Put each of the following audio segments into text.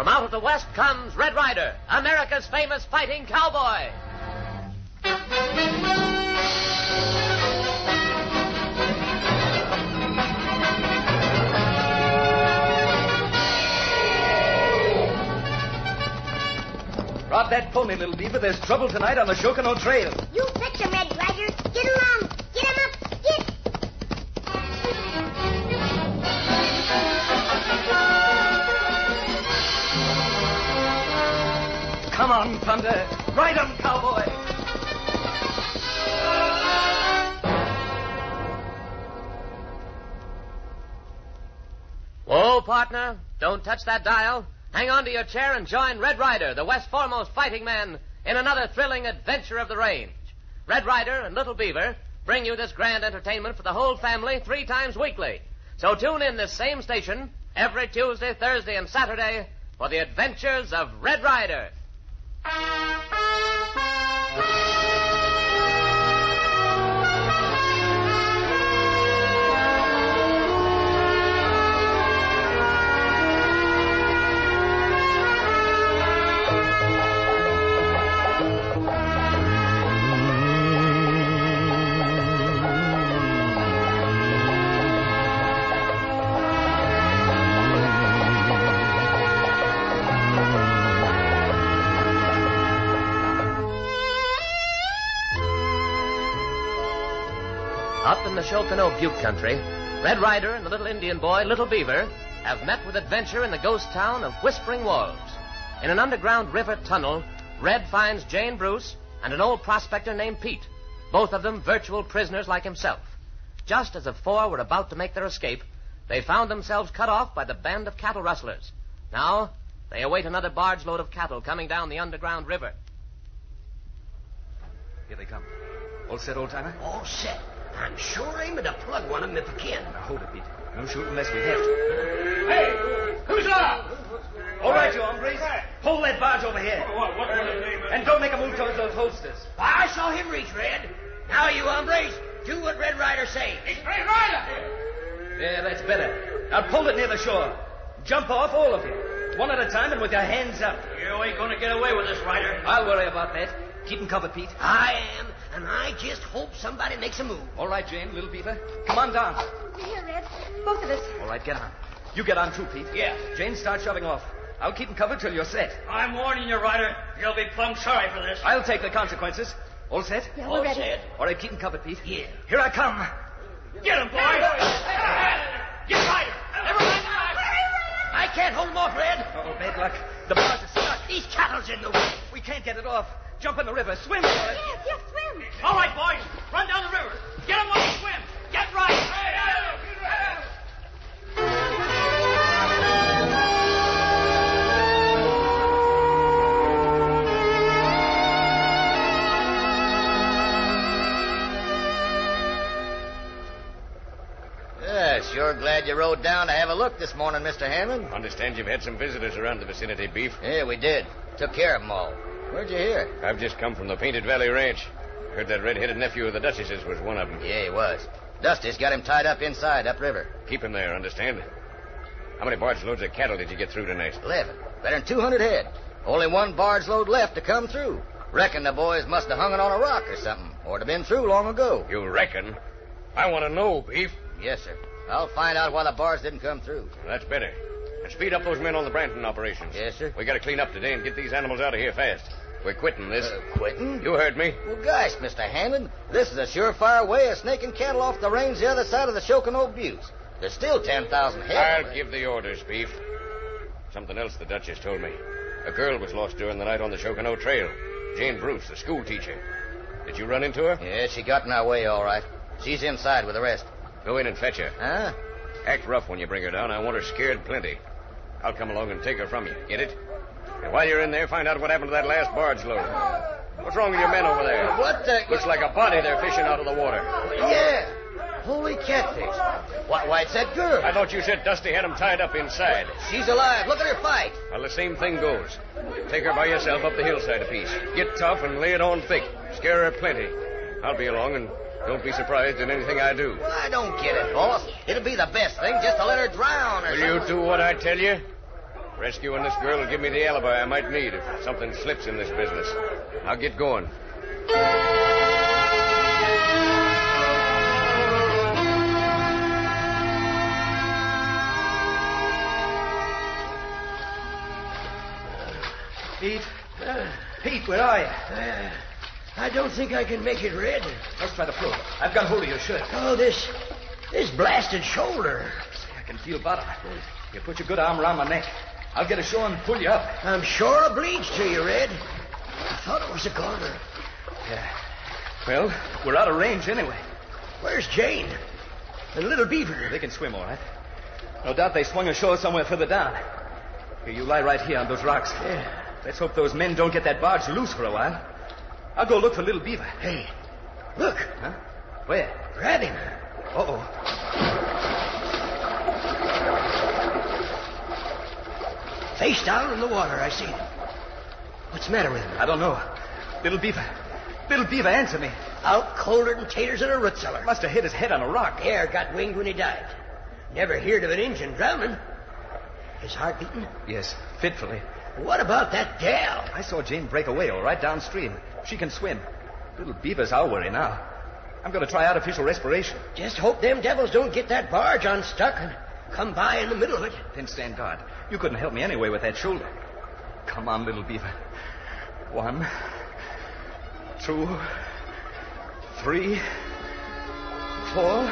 From out of the West comes Red Ryder, America's famous fighting cowboy. Drop that pony, little beaver. There's trouble tonight on the Shokano Trail. You fetch him, Red Ryder. Get along. Get him up. Get. Come on, Thunder. Ride 'em, cowboy. Whoa, partner. Don't touch that dial. Hang on to your chair and join Red Ryder, the West's foremost fighting man, in another thrilling adventure of the range. Red Ryder and Little Beaver bring you this grand entertainment for the whole family 3 times weekly. So tune in this same station every Tuesday, Thursday, and Saturday for the adventures of Red Ryder. Up in the Shokano Butte country, Red Ryder and the little Indian boy, Little Beaver, have met with adventure in the ghost town of Whispering Wolves. In an underground river tunnel, Red finds Jane Bruce and an old prospector named Pete, both of them virtual prisoners like himself. Just as the 4 were about to make their escape, they found themselves cut off by the band of cattle rustlers. Now, they await another barge load of cattle coming down the underground river. Here they come. All set, old-timer? All set. I'm sure aiming to plug one of them if I can. Now, hold it, Pete. No shoot unless we have to. Hey, who's up? All right, you hombres. Hold that barge over here. What And don't make a move towards those holsters. I saw him reach, Red. Now, you hombres, do what Red Ryder say. It's Red Ryder! Yeah, that's better. Now, pull it near the shore. Jump off, all of you. One at a time and with your hands up. You ain't gonna get away with this, Ryder. I'll worry about that. Keep them covered, Pete. I am, and I just hope somebody makes a move. All right, Jane, Little Beaver. Come on down. Here, Red. Both of us. All right, get on. You get on too, Pete. Yeah. Jane, start shoving off. I'll keep them covered till you're set. I'm warning you, Ryder. You'll be plumb sorry for this. I'll take the consequences. All set? Yeah, All we're ready. set. All right, keep them covered, Pete. Yeah. Here I come. Get him, boys! Get Ryder! Everybody! I can't hold him off, Red. Oh, bad luck. The barge is stuck. These cattle's in the way. We can't get it off. Jump in the river. Swim for it. Yes, swim. All right, boys. Run down the river. Get him while you swim. Get Ryder! Yeah, sure glad you rode down to have a look this morning, Mr. Hammond. Understand you've had some visitors around the vicinity, Beef. Yeah, we did. Took care of them all. Where'd you hear it? I've just come from the Painted Valley Ranch. Heard that red-headed nephew of the Duchess's was one of them. Yeah, he was. Dusty's got him tied up inside, upriver. Keep him there, understand? How many barge loads of cattle did you get through tonight? 11. Better than 200 head. Only one barge load left to come through. Reckon the boys must have hung it on a rock or something, or it'd have been through long ago. You reckon? I want to know, Beef. Yes, sir. I'll find out why the barge didn't come through. That's better. And speed up those men on the Branton operations. Yes, sir. We got to clean up today and get these animals out of here fast. We're quitting this. Quitting? You heard me. Well, gosh, Mr. Hammond, this is a surefire way of snaking cattle off the range the other side of the Shokano Buttes. There's still 10,000 head. I'll give the orders, Beef. Something else the Duchess told me. A girl was lost during the night on the Shokano Trail. Jane Bruce, the school teacher. Did you run into her? Yeah, she got in our way, all right. She's inside with the rest. Go in and fetch her. Huh? Act rough when you bring her down. I want her scared plenty. I'll come along and take her from you. Get it? And while you're in there, find out what happened to that last barge load. What's wrong with your men over there? What the... Looks like a body they're fishing out of the water. Yeah. Holy catfish. Why, it's that girl. I thought you said Dusty had them tied up inside. She's alive. Look at her fight. Well, the same thing goes. Take her by yourself up the hillside a piece. Get tough and lay it on thick. Scare her plenty. I'll be along, and don't be surprised at anything I do. Well, I don't get it, boss. It'll be the best thing just to let her drown or Will you something. do what I tell you? Rescuing this girl will give me the alibi I might need if something slips in this business. I'll get going. Pete, where are you? I don't think I can make it, Red. Let's try the floor. I've got hold of your shirt. Oh, this blasted shoulder. I can feel bottom. You put your good arm around my neck. I'll get ashore and pull you up. I'm sure obliged to you, Red. I thought it was a goner. Yeah. Well, we're out of range anyway. Where's Jane? And Little Beaver? They can swim, all right. No doubt they swung ashore somewhere further down. Here, you lie right here on those rocks. Yeah. Let's hope those men don't get that barge loose for a while. I'll go look for Little Beaver. Hey, look. Huh? Where? Grab him. Uh-oh. Face down in the water, I see him. What's the matter with him? I don't know. Little Beaver. Little Beaver, answer me. Out colder than taters in a root cellar. Must have hit his head on a rock. Air got winged when he died. Never heard of an Injun drowning. His heart beating? Yes, fitfully. What about that gal? I saw Jane break away all right downstream. She can swim. Little Beaver's our worry now. I'm going to try artificial respiration. Just hope them devils don't get that barge unstuck and come by in the middle of it. Then stand guard. You couldn't help me anyway with that shoulder. Come on, Little Beaver. 1, 2, 3, 4.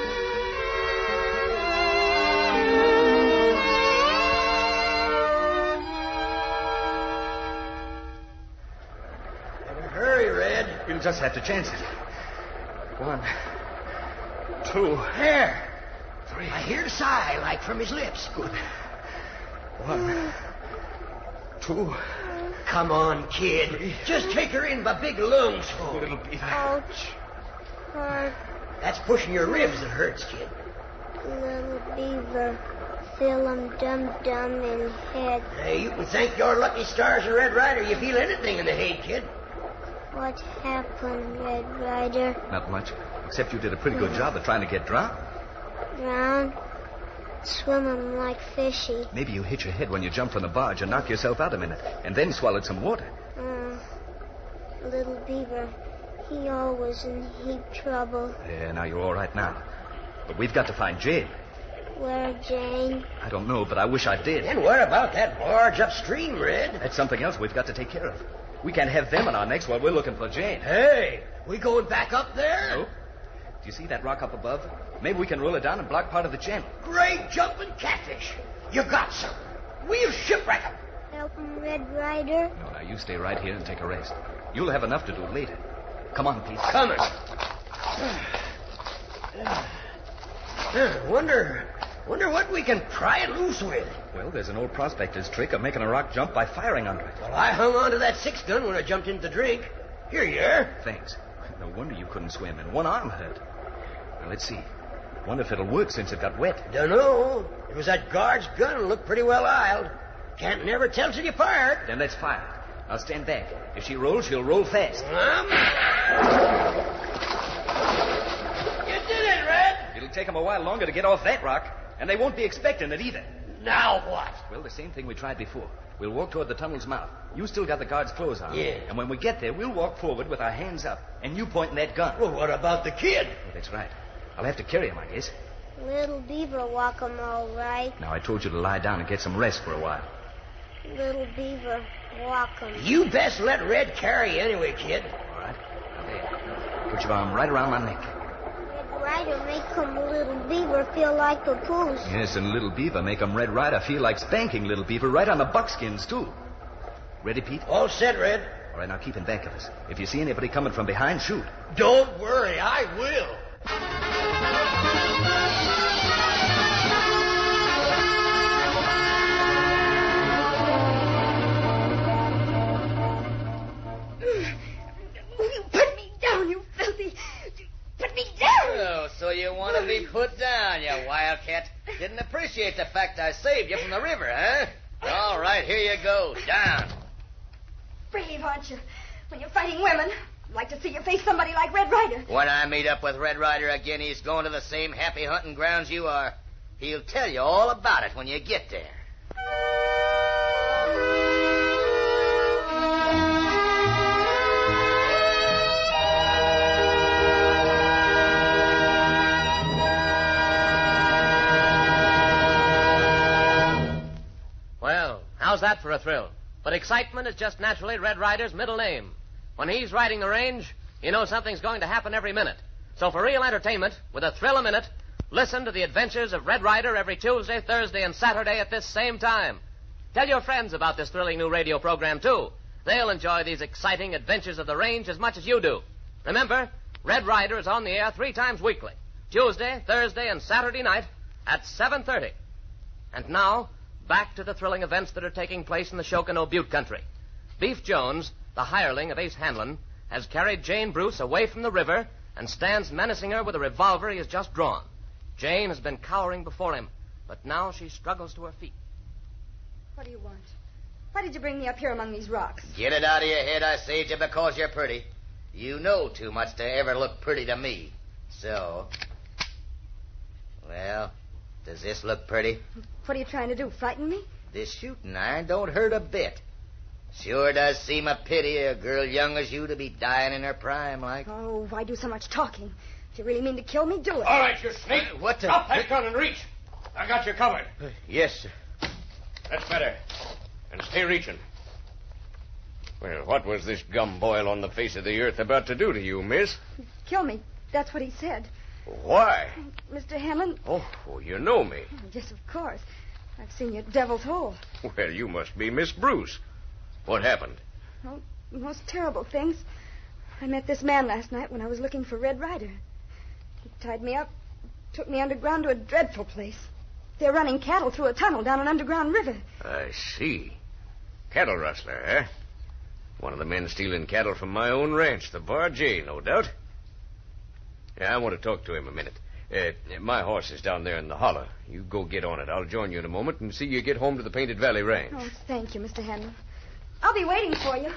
Hurry, Red. We'll just have to chance it. 1, 2. There. 3. I hear a sigh like from his lips. Good. 1, 2. Come on, kid. 3. Just take her in by big lungs full. Little Beaver. Ouch. Hurt. That's pushing your ribs that hurts, kid. Little Beaver. Feel 'em dum-dum in head. Hey, you can thank your lucky stars and Red Rider you feel anything in the head, kid. What happened, Red Rider? Not much, except you did a pretty good job of trying to get drowned. Drown? Swim 'em like fishy. Maybe you hit your head when you jumped from the barge and knocked yourself out a minute, and then swallowed some water. Little Beaver, he always in heap trouble. Yeah, now you're all right now. But we've got to find Jane. Where, Jane? I don't know, but I wish I did. And what about that barge upstream, Red? That's something else we've got to take care of. We can't have them on our necks while we're looking for Jane. Hey, we going back up there? No. Do you see that rock up above? Maybe we can roll it down and block part of the channel. Great jumping catfish. You got some. We'll shipwreck 'em. Help 'em, Red Rider. No, now you stay right here and take a rest. You'll have enough to do later. Come on, Pete. Coming. Wonder what we can pry loose with. Well, there's an old prospector's trick of making a rock jump by firing under it. Well, I hung on to that 6-gun when I jumped into the drink. Here you are. Thanks. No wonder you couldn't swim, and one arm hurt. Now, let's see. Wonder if it'll work since it got wet. Dunno. It was that guard's gun and looked pretty well oiled. Can't never tell till you fire it. Then let's fire. I'll stand back. If she rolls, she'll roll fast. You did it, Red. It'll take them a while longer to get off that rock, and they won't be expecting it either. Now what? Well, the same thing we tried before. We'll walk toward the tunnel's mouth. You still got the guard's clothes on. Yeah. And when we get there, we'll walk forward with our hands up, and you pointing that gun. Well, what about the kid? Oh, that's right. I'll have to carry him, I guess. Little Beaver walk 'em all right. Now, I told you to lie down and get some rest for a while. Little Beaver walk 'em. You best let Red carry you anyway, kid. All right? Now, there. Put your arm right around my neck. Red Rider make 'em Little Beaver feel like papoose. Yes, and Little Beaver make 'em Red Rider feel like spanking Little Beaver right on the buckskins, too. Ready, Pete? All set, Red. All right, now keep in back of us. If you see anybody coming from behind, shoot. Don't worry, I will. Put me down, you filthy... Put me down! Oh, so you want to be put down, you wildcat. Didn't appreciate the fact I saved you from the river, huh? All right, here you go. Down. Brave, aren't you? When you're fighting women, I'd like to see you face somebody like Red Rider. When I meet up with Red Rider again, he's going to the same happy hunting grounds you are. He'll tell you all about it when you get there. How's that for a thrill? But excitement is just naturally Red Ryder's middle name. When he's riding the range, you know something's going to happen every minute. So for real entertainment, with a thrill a minute, listen to the adventures of Red Ryder every Tuesday, Thursday, and Saturday at this same time. Tell your friends about this thrilling new radio program, too. They'll enjoy these exciting adventures of the range as much as you do. Remember, Red Ryder is on the air 3 times weekly, Tuesday, Thursday, and Saturday night at 7:30. And now, back to the thrilling events that are taking place in the Shokano Butte country. Beef Jones, the hireling of Ace Hanlon, has carried Jane Bruce away from the river and stands menacing her with a revolver he has just drawn. Jane has been cowering before him, but now she struggles to her feet. What do you want? Why did you bring me up here among these rocks? Get it out of your head, I say, just because you're pretty. You know too much to ever look pretty to me. So, well, does this look pretty? What are you trying to do, frighten me? This shooting iron don't hurt a bit. Sure does seem a pity a girl young as you to be dying in her prime like. Oh, why do so much talking? If you really mean to kill me, do it. All right, you snake. What the... Drop that gun and reach. I got you covered. Yes, sir. That's better. And stay reaching. Well, what was this gumboil on the face of the earth about to do to you, miss? Kill me. That's what he said. Why? Mr. Hanlon? Oh, you know me. Yes, of course. I've seen you at Devil's Hole. Well, you must be Miss Bruce. What happened? Oh, most terrible things. I met this man last night when I was looking for Red Ryder. He tied me up, took me underground to a dreadful place. They're running cattle through a tunnel down an underground river. I see. Cattle rustler, eh? One of the men stealing cattle from my own ranch, the Bar J, no doubt. Yeah, I want to talk to him a minute. My horse is down there in the hollow. You go get on it. I'll join you in a moment and see you get home to the Painted Valley Ranch. Oh, thank you, Mr. Hanlon. I'll be waiting for you.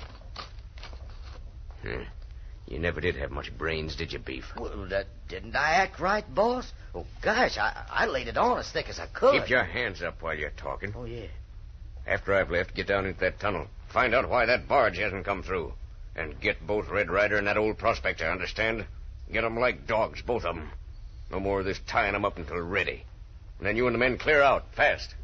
You never did have much brains, did you, Beef? Well, didn't I act right, boss? Oh, gosh, I laid it on as thick as I could. Keep your hands up while you're talking. Oh, yeah. After I've left, get down into that tunnel. Find out why that barge hasn't come through. And get both Red Ryder and that old prospector, understand? Get 'em like dogs, both of 'em. No more of this tying 'em up until ready. And then you and the men clear out, fast.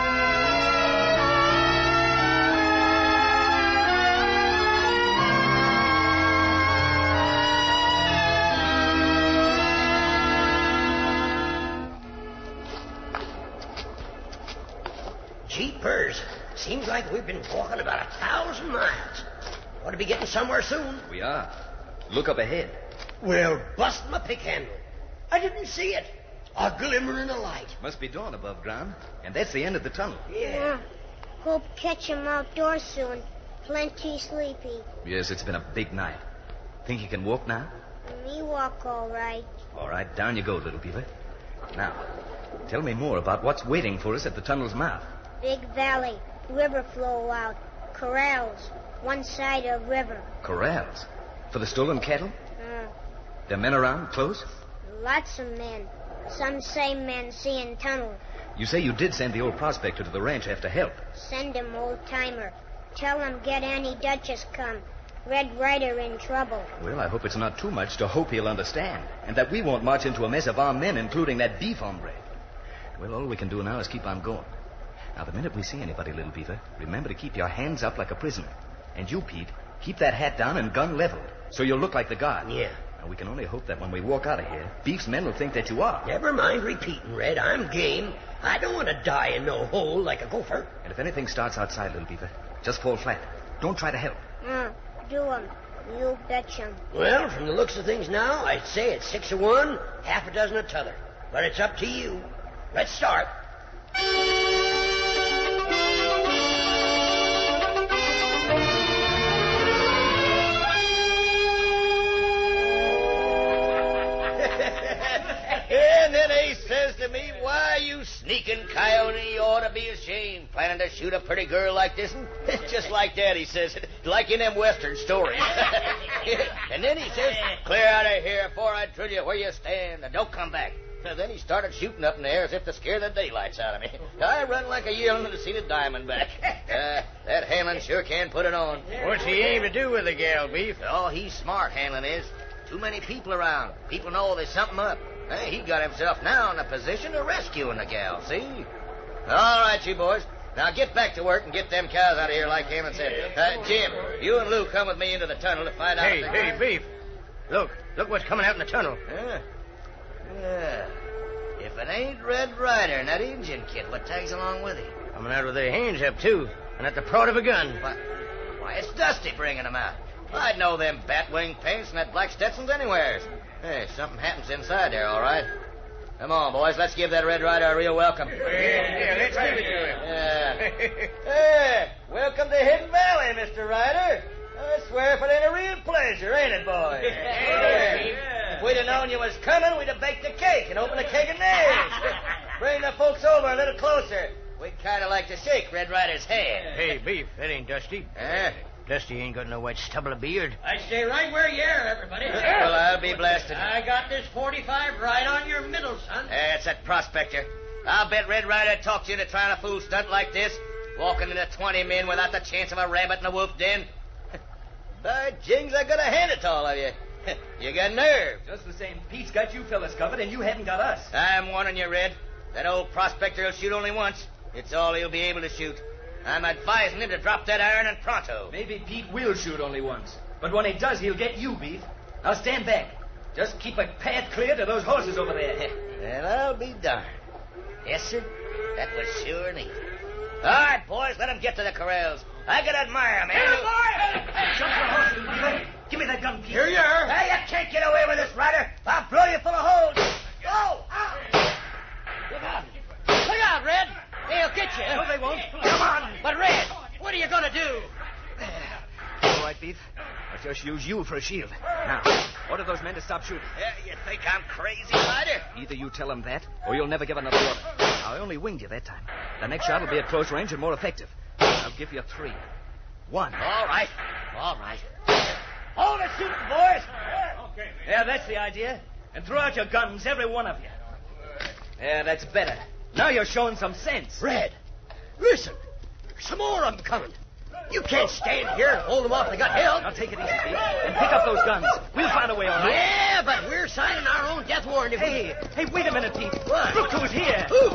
Jeepers. Seems like we've been walking about 1,000 miles. Ought to be getting somewhere soon. We are. Look up ahead. Well, bust my pick handle. I didn't see it. A glimmer in a light. Must be dawn above ground. And that's the end of the tunnel. Yeah. Hope catch him outdoors soon. Plenty sleepy. Yes, it's been a big night. Think you can walk now? Me walk all right. All right, down you go, little beaver. Now, tell me more about what's waiting for us at the tunnel's mouth. Big valley. River flow out. Corrals. One side of river. Corrals? For the stolen cattle? There men around, close? Lots of men. Some same men seeing tunnel. You say you did send the old prospector to the ranch after help. Send him, old-timer. Tell him get Annie Duchess come. Red Ryder in trouble. Well, I hope it's not too much to hope he'll understand. And that we won't march into a mess of armed men, including that beef hombre. Well, all we can do now is keep on going. Now, the minute we see anybody, little beaver, remember to keep your hands up like a prisoner. And you, Pete, keep that hat down and gun leveled, so you'll look like the guard. Yeah. Now, we can only hope that when we walk out of here, Beef's men will think that you are. Never mind repeating, Red. I'm game. I don't want to die in no hole like a gopher. And if anything starts outside, little beaver, just fall flat. Don't try to help. Do him. You betcha. Well, from the looks of things now, I'd say it's 6 of one, half a dozen of t'other. But it's up to you. Let's start. And then Ace says to me, why, you sneaking coyote, you ought to be ashamed. Planning to shoot a pretty girl like this one? Just like that, he says. Like in them Western stories. And then he says, clear out of here before I drill you where you stand, and don't come back. Then he started shooting up in the air as if to scare the daylights out of me. I run like a yearling to see the Diamondback. That Hanlon sure can put it on. What's he aim to do with the gal, Beef? Oh, he's smart, Hanlon is. Too many people around. People know there's something up. Hey, he got himself now in a position of rescuing the gal, see? All right, you boys. Now get back to work and get them cows out of here like Hammond said. Jim, you and Lou come with me into the tunnel to find out... Hey, Beef. Look what's coming out in the tunnel. Yeah. If it ain't Red Ryder and that Indian kid, what tags along with him? Coming out with their hands up, too, and at the prod of a gun. Why, it's Dusty bringing them out. I'd know them batwing pants and that black Stetson's anywheres. Hey, something happens inside there, all right. Come on, boys, let's give that Red Ryder a real welcome. Yeah, let's give it to him. Yeah. Hey, welcome to Hidden Valley, Mr. Ryder. I swear if it ain't a real pleasure, ain't it, boys? If we'd have known you was coming, we'd have baked a cake and opened a keg of nails. Bring the folks over a little closer. We'd kind of like to shake Red Ryder's hand. Hey, Beef, that ain't Dusty. Dusty ain't got no white stubble of beard. I stay right where you are, everybody. Well, I'll be blasted. I got this 45 right on your middle, son. That's that prospector. I'll bet Red Ryder talked you into trying a fool stunt like this, walking into 20 men without the chance of a rabbit in a wolf den. By jings, I gotta hand it to all of you. You got nerve. Just the same, Pete's got you fellas covered, and you haven't got us. I'm warning you, Red. That old prospector will shoot only once. It's all he'll be able to shoot. I'm advising him to drop that iron and pronto. Maybe Pete will shoot only once. But when he does, he'll get you, Beef. Now stand back. Just keep a path clear to those horses over there. Well, I'll be darned. Yes, sir. That was sure neat. All right, boys, let him get to the corrals. I gotta admire him, Hey, jump the horses, Beef. Give me that gun, Pete. Here you are. Hey, you can't get away with this, Ryder. I'll blow you full of holes. Go! Look out. Look out, Red. They'll get you. No, they won't. Come on. But, Red, what are you going to do? All right, Beef. I'll just use you for a shield. Now, order those men to stop shooting. You think I'm crazy, Ryder? Either you tell them that, or you'll never give another order. I only winged you that time. The next shot will be at close range and more effective. I'll give you 3. 1. All right. Hold it, shooting, boys. Okay. Yeah, that's the idea. And throw out your guns, every one of you. Yeah, that's better. Now you're showing some sense. Red, listen. Some more of them coming. You can't stand here and hold them off. They got held. Now take it easy, Pete, and pick up those guns. We'll find a way, all right? Yeah, but we're signing our own death warrant if Hey, wait a minute, Pete. What? Look who's here. Who?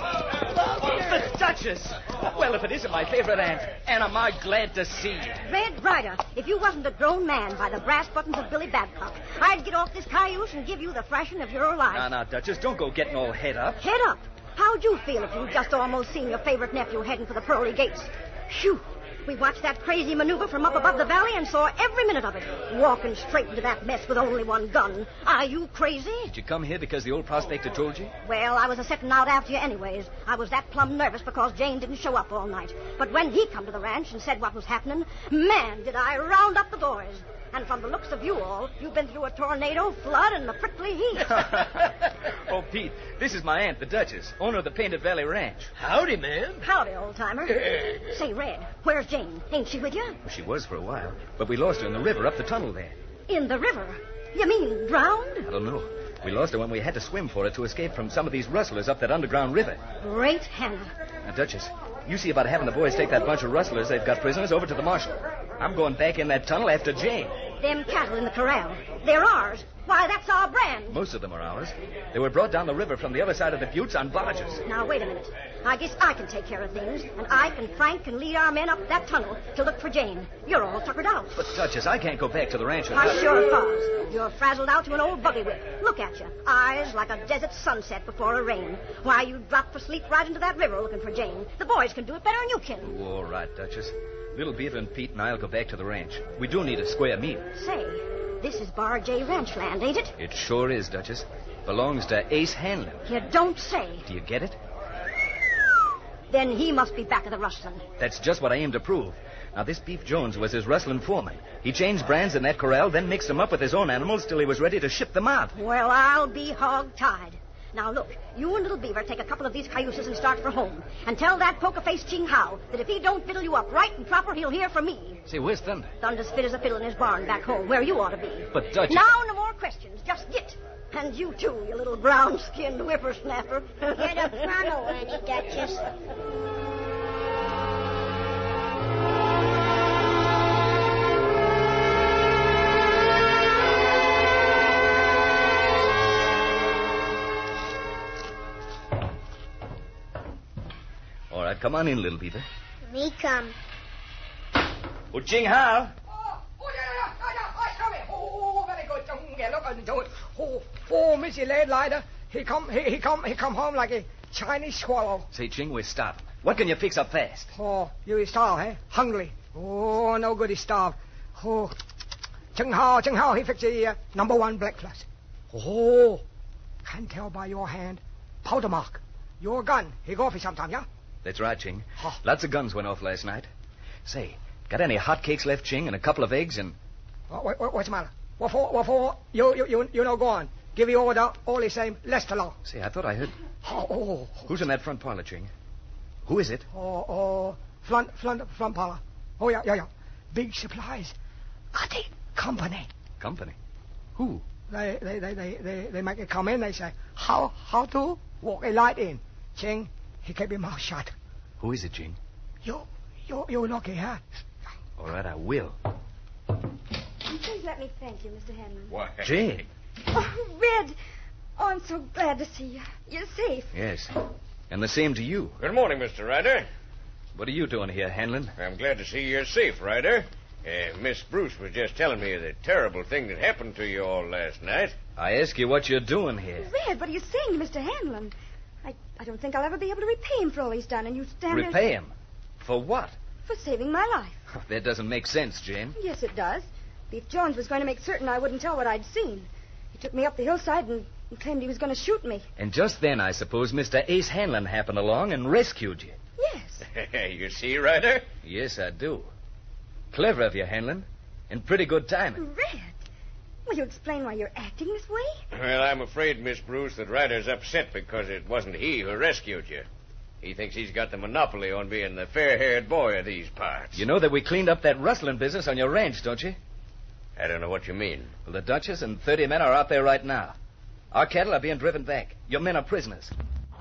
The Duchess. Well, if it isn't my favorite aunt, and am I glad to see you. Red Ryder, if you wasn't a grown man by the brass buttons of Billy Babcock, I'd get off this cayuse and give you the thrashing of your life. Now, Duchess, don't go getting all head up. Head up. How'd you feel if you'd just almost seen your favorite nephew heading for the pearly gates? Phew. We watched that crazy maneuver from up above the valley and saw every minute of it. Walking straight into that mess with only one gun. Are you crazy? Did you come here because the old prospector told you? Well, I was a-setting out after you anyways. I was that plumb nervous because Jane didn't show up all night. But when he come to the ranch and said what was happening, man, did I round up the boys. And from the looks of you all, you've been through a tornado, flood, and a prickly heat. Oh, Pete, this is my aunt, the Duchess, owner of the Painted Valley Ranch. Howdy, ma'am. Howdy, old-timer. Say, Red, where's Jane? Ain't she with you? Well, she was for a while, but we lost her in the river up the tunnel there. In the river? You mean drowned? I don't know. We lost her when we had to swim for her to escape from some of these rustlers up that underground river. Great Hannah. Now, Duchess, you see about having the boys take that bunch of rustlers they've got prisoners over to the marshal. I'm going back in that tunnel after Jane. Them cattle in the corral, they're ours. Why, that's our brand. Most of them are ours. They were brought down the river from the other side of the buttes on barges. Now, wait a minute. I guess I can take care of things, and Ike and Frank can lead our men up that tunnel to look for Jane. You're all tuckered out. But, Duchess, I can't go back to the ranch. Hush your fuzz. You're frazzled out to an old buggy whip. Look at you. Eyes like a desert sunset before a rain. Why, you drop for sleep right into that river looking for Jane. The boys can do it better than you can. Oh, all right, Duchess. Little Beaver and Pete and I'll go back to the ranch. We do need a square meal. Say, this is Bar J Ranch land, ain't it? It sure is, Duchess. Belongs to Ace Hanlon. You don't say. Do you get it? Then he must be back of the rustling. That's just what I aim to prove. Now, this Beef Jones was his rustling foreman. He changed brands in that corral, then mixed them up with his own animals till he was ready to ship them out. Well, I'll be hog-tied. Now, look, you and Little Beaver take a couple of these cayuses and start for home. And tell that poker-faced Ching Hao that if he don't fiddle you up right and proper, he'll hear from me. Say, where's Thunder? Thunder's fit as a fiddle in his barn back home, where you ought to be. But, Duchess... Now, no more questions. Just get. And you, too, you little brown-skinned whippersnapper. Get up pronto, Annie Duchess. All right, come on in, little Beaver. Me come. Oh, Jing Hao. Oh, very good. Yeah, look into it. Oh, Missy Red Rider. He come home like a Chinese swallow. Say, Jing, we're starving. What can you fix up fast? Oh, you starve, eh? Hungry. Oh, no good, he starved. Oh, Cheng Hao, he fixed the number one breakfast. Oh, can tell by your hand. Powder mark. Your gun, he go off sometime, yeah? That's right, Ching. Lots of guns went off last night. Say, got any hot cakes left, Ching, and a couple of eggs and... What's the matter? What for? You know, go on. Give you order, all the same, less to long. Say, I thought I heard... Oh. Who's in that front parlor, Ching? Who is it? Front parlor. Oh, yeah. Big supplies. Got it. Company. Company? Who? They make it come in, they say, how to walk a light in. Ching, he kept his mouth shut. Who is it, Ching? You lucky, huh? All right, I will. Please let me thank you, Mr. Hanlon. Why? Jing. Oh, Red. Oh, I'm so glad to see you. You're safe. Yes. And the same to you. Good morning, Mr. Ryder. What are you doing here, Hanlon? I'm glad to see you're safe, Ryder. Miss Bruce was just telling me the terrible thing that happened to you all last night. I ask you what you're doing here. Red, what are you saying to Mr. Hanlon? I don't think I'll ever be able to repay him for all he's done, and you stand there... Repay him? For what? For saving my life. That doesn't make sense, Jane. Yes, it does. Beef Jones was going to make certain I wouldn't tell what I'd seen. He took me up the hillside and claimed he was going to shoot me. And just then, I suppose, Mr. Ace Hanlon happened along and rescued you. Yes. You see, Ryder? Yes, I do. Clever of you, Hanlon. And pretty good timing. Red, will you explain why you're acting this way? Well, I'm afraid, Miss Bruce, that Ryder's upset because it wasn't he who rescued you. He thinks he's got the monopoly on being the fair-haired boy of these parts. You know that we cleaned up that rustling business on your ranch, don't you? I don't know what you mean. Well, the Duchess and 30 men are out there right now. Our cattle are being driven back. Your men are prisoners.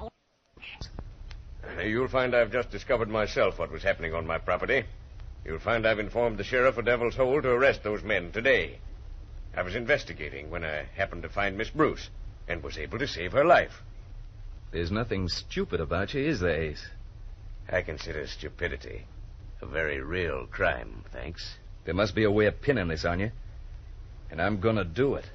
You'll find I've just discovered myself what was happening on my property. You'll find I've informed the sheriff of Devil's Hole to arrest those men today. I was investigating when I happened to find Miss Bruce and was able to save her life. There's nothing stupid about you, is there, Ace? I consider stupidity a very real crime, thanks. There must be a way of pinning this on you. And I'm gonna do it.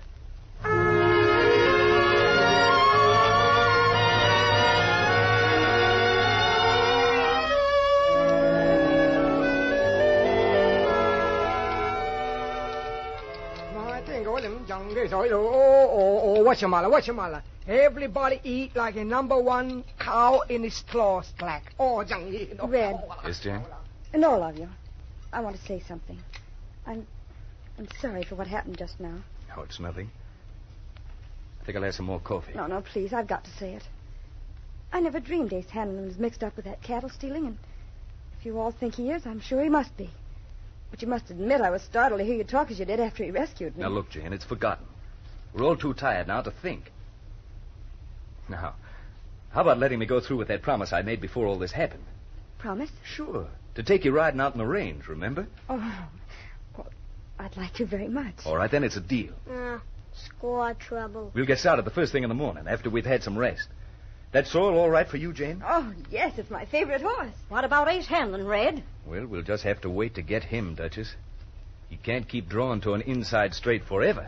What's the matter? Everybody eat like a number one cow in its claws slack. Oh, Red. Yes, Jane? And all of you, I want to say something. I'm sorry for what happened just now. Oh, it's nothing. I think I'll have some more coffee. No, please, I've got to say it. I never dreamed Ace Hanlon was mixed up with that cattle stealing, and if you all think he is, I'm sure he must be. But you must admit I was startled to hear you talk as you did after he rescued me. Now, look, Jane, it's forgotten. We're all too tired now to think. Now, how about letting me go through with that promise I made before all this happened? Promise? Sure. To take you riding out in the range, remember? Oh, well, I'd like to very much. All right, then it's a deal. Squaw trouble. We'll get started the first thing in the morning, after we've had some rest. That sorrel all right for you, Jane? Oh, yes, it's my favorite horse. What about Ace Hanlon, Red? Well, we'll just have to wait to get him, Duchess. He can't keep drawn to an inside straight forever.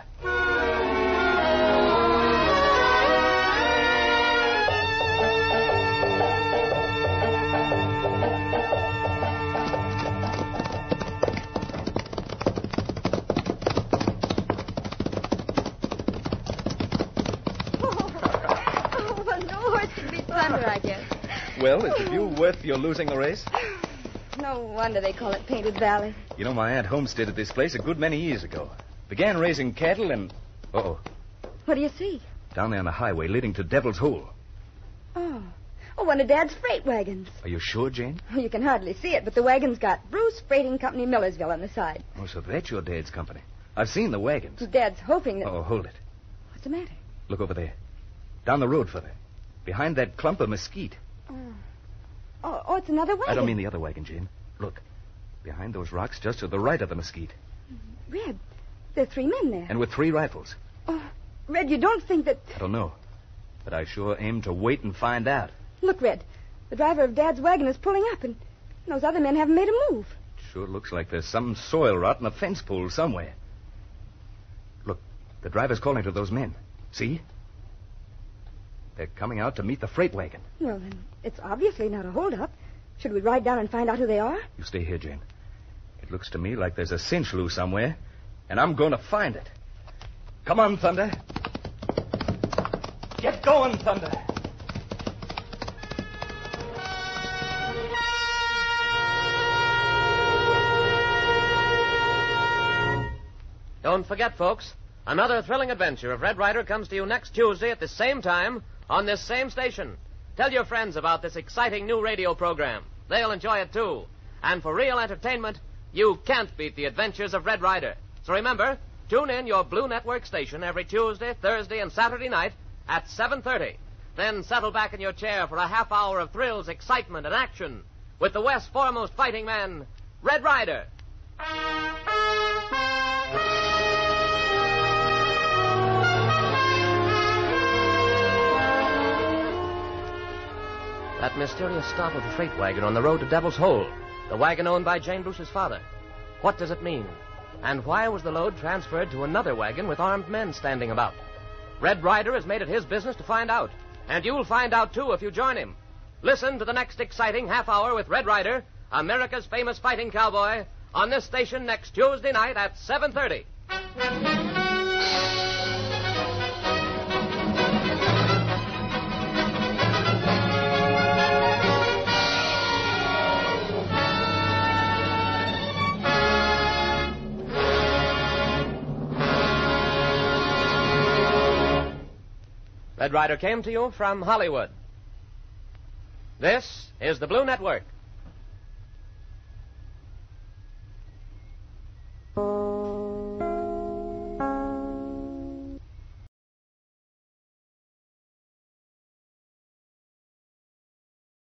Well, is the view worth your losing the race? No wonder they call it Painted Valley. You know, my aunt homesteaded this place a good many years ago. Began raising cattle and... Uh-oh. What do you see? Down there on the highway leading to Devil's Hole. Oh, one of Dad's freight wagons. Are you sure, Jane? Well, you can hardly see it, but the wagon's got Bruce Freighting Company Millersville on the side. Oh, so that's your Dad's company. I've seen the wagons. Dad's hoping that... Oh, hold it. What's the matter? Look over there. Down the road further. Behind that clump of mesquite. Oh, it's another wagon. I don't mean the other wagon, Jane. Look. Behind those rocks, just to the right of the mesquite. Red, there are 3 men there. And with 3 rifles. Oh, Red, you don't think that... I don't know. But I sure aim to wait and find out. Look, Red, The driver of Dad's wagon is pulling up, and those other men haven't made a move. Sure looks like there's some soil rot in a fence pole somewhere. Look, the driver's calling to those men. See? They're coming out to meet the freight wagon. Well, then, it's obviously not a holdup. Should we ride down and find out who they are? You stay here, Jane. It looks to me like there's a cinch loose somewhere, and I'm going to find it. Come on, Thunder. Get going, Thunder. Don't forget, folks, another thrilling adventure of Red Ryder comes to you next Tuesday at the same time on this same station. Tell your friends about this exciting new radio program. They'll enjoy it, too. And for real entertainment, you can't beat the adventures of Red Ryder. So remember, tune in your Blue Network station every Tuesday, Thursday, and Saturday night at 7:30. Then settle back in your chair for a half hour of thrills, excitement, and action with the West's foremost fighting man, Red Ryder. That mysterious stop of the freight wagon on the road to Devil's Hole, the wagon owned by Jane Bruce's father. What does it mean? And why was the load transferred to another wagon with armed men standing about? Red Ryder has made it his business to find out. And you'll find out, too, if you join him. Listen to the next exciting half hour with Red Ryder, America's famous fighting cowboy, on this station next Tuesday night at 7:30. Red Ryder came to you from Hollywood. This is the Blue Network.